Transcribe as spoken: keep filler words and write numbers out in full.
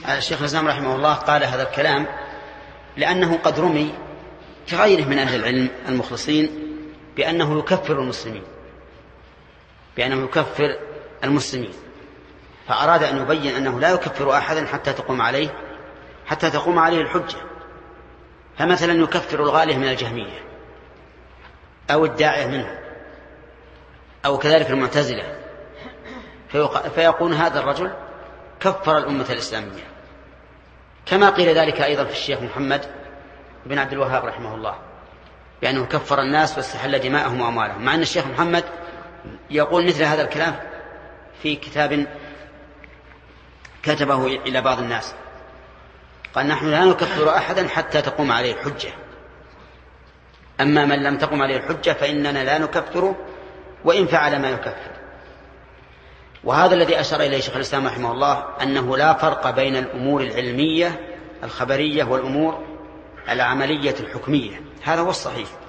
الشيخ الإسلام رحمه الله قال هذا الكلام لأنه قد رمي كغيره من أهل العلم المخلصين بأنه يكفر المسلمين بأنه يكفر المسلمين فأراد أن يبين أنه لا يكفر أحدا حتى تقوم عليه حتى تقوم عليه الحجة. فمثلا يكفر الغالي من الجهمية أو الداعية منه أو كذلك المعتزلة فيقول هذا الرجل كفر الأمة الإسلامية، كما قيل ذلك أيضا في الشيخ محمد بن عبد الوهاب رحمه الله بأنه كفر الناس واستحل دماءهم وأموالهم، مع أن الشيخ محمد يقول مثل هذا الكلام في كتاب كتبه إلى بعض الناس، قال نحن لا نكفر أحدا حتى تقوم عليه الحجة، أما من لم تقم عليه الحجة فإننا لا نكفره وإن فعل ما يكفر. وهذا الذي أشار إليه شيخ الإسلام رحمه الله أنه لا فرق بين الأمور العلمية الخبرية والأمور العملية الحكمية، هذا هو الصحيح.